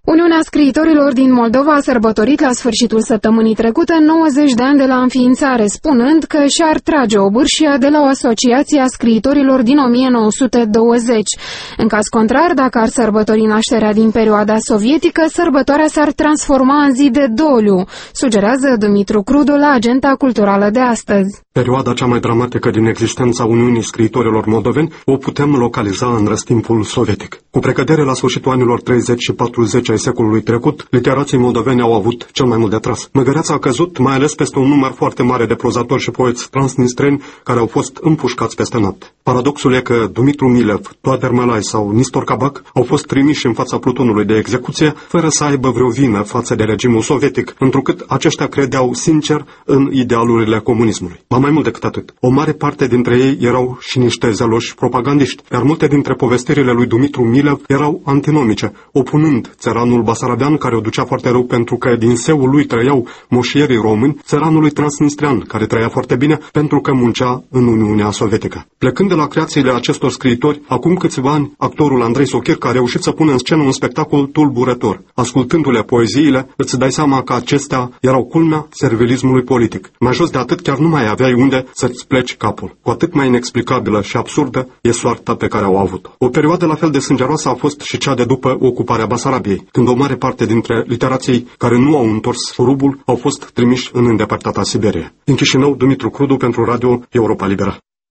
Uniunea Scriitorilor din Moldova a sărbătorit la sfârșitul săptămânii trecute 90 de ani de la înființare, spunând că și-ar trage obârșia de la o asociație a scriitorilor din 1920. În caz contrar, dacă ar sărbători nașterea din perioada sovietică, sărbătoarea s-ar transforma în zi de doliu, sugerează Dumitru Crudu la Agenda Culturală de astăzi. Perioada cea mai dramatică din existența Uniunii Scriitorilor Moldoveni o putem localiza în răstimpul sovietic. Cu precădere la sfârșitul anilor 30 și 40 ai secolului trecut, literații moldoveni au avut cel mai mult de tras. Măgăreața a căzut, mai ales peste un număr foarte mare de prozatori și poeți transnistreni care au fost împușcați peste noapte. Paradoxul e că Dumitru Milev, Toader Mălai sau Nistor Cabac au fost trimiși în fața plutonului de execuție fără să aibă vreo vină față de regimul sovietic, întrucât aceștia credeau sincer în idealurile comunismului. Mai mult decât atât, o mare parte dintre ei erau și niște zeloși propagandiști, iar multe dintre povestirile lui Dumitru Milev erau antinomice, opunând țăranul basarabean, care o ducea foarte rău pentru că din seul lui trăiau moșierii români, țăranului transnistrean, care trăia foarte bine pentru că muncea în Uniunea Sovietică. Plecând de la creațiile acestor scriitori, acum câțiva ani, actorul Andrei Sochirca a reușit să pună în scenă un spectacol tulburător. Ascultându-le poeziile, îți dai seama că acestea erau culmea servilismului politic. Mai jos de atât, chiar nu mai aveai unde să-ți pleci capul. Cu atât mai inexplicabilă și absurdă e soarta pe care au avut-o. O perioadă la fel de sângeroasă a fost și cea de după ocuparea Basarabiei, când o mare parte dintre literații care nu au întors șurubul au fost trimiși în îndepărtata Siberie. Din Chișinău, Dumitru Crudu pentru Radio Europa Liberă.